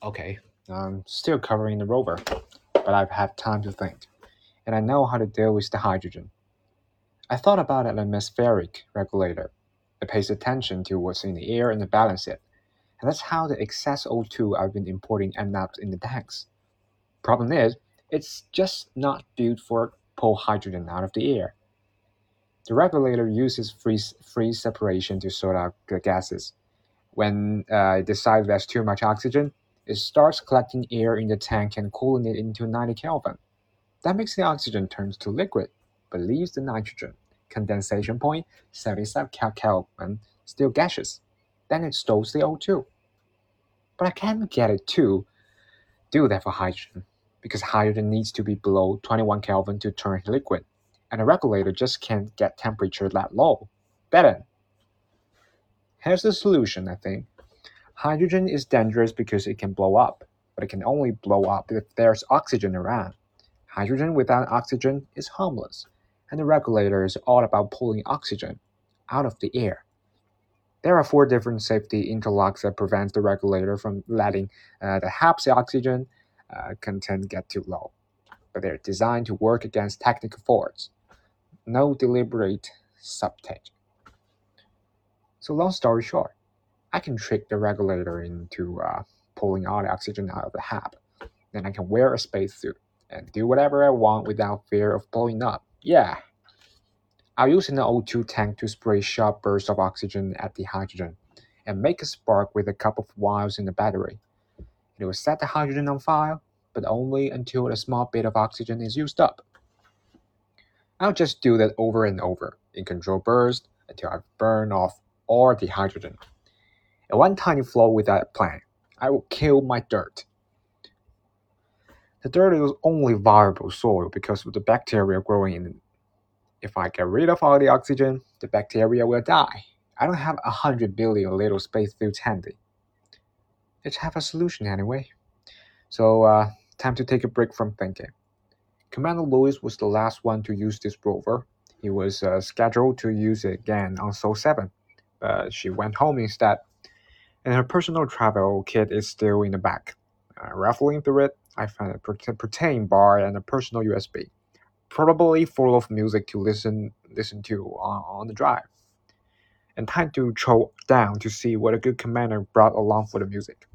Okay, I'm still covering the rover, but I've had time to think, and I know how to deal with the hydrogen. I thought about an atmospheric regulator that pays attention to what's in the air and balance it, and that's how the excess O2 I've been importing ends up in the tanks. Problem is, it's just not built for pull hydrogen out of the air. The regulator uses freeze separation to sort out the gases. When it decides there's too much oxygen, it starts collecting air in the tank and cooling it into 90 Kelvin. That makes the oxygen turn to liquid, but leaves the nitrogen. Condensation point 77 Kelvin, still gaseous. Then it stores the O2. But I can't get it to do that for hydrogen, because hydrogen needs to be below 21 Kelvin to turn liquid, and a regulator just can't get temperature that low. Better. Here's the solution, I think. Hydrogen is dangerous because it can blow up, but it can only blow up if there's oxygen around. Hydrogen without oxygen is harmless, and the regulator is all about pulling oxygen out of the air. There are 4 different safety interlocks that prevent the regulator from letting the HAPS oxygen content get too low, but they're designed to work against technical faults. No deliberate sabotage. So long story short, I can trick the regulator into pulling all the oxygen out of the HAP. Then I can wear a spacesuit and do whatever I want without fear of blowing up. Yeah. I'll use an O2 tank to spray sharp bursts of oxygen at the hydrogen and make a spark with a couple of wires in the battery. It will set the hydrogen on fire, but only until a small bit of oxygen is used up. I'll just do that over and over in controlled bursts until I burn off all the hydrogen. In one tiny flaw with that plan, I will kill my dirt. The dirt is only viable soil because of the bacteria growing in it. If I get rid of all the oxygen, the bacteria will die. I don't have 100 billion little spacesuits handy. Let's have a solution anyway. So, time to take a break from thinking. Commander Lewis was the last one to use this rover. He was scheduled to use it again on Sol 7, but she went home instead. And her personal travel kit is still in the back. Raffling through it, I found a protein bar and a personal USB, probably full of music to listen to on the drive. And time to chow down to see what a good commander brought along for the music.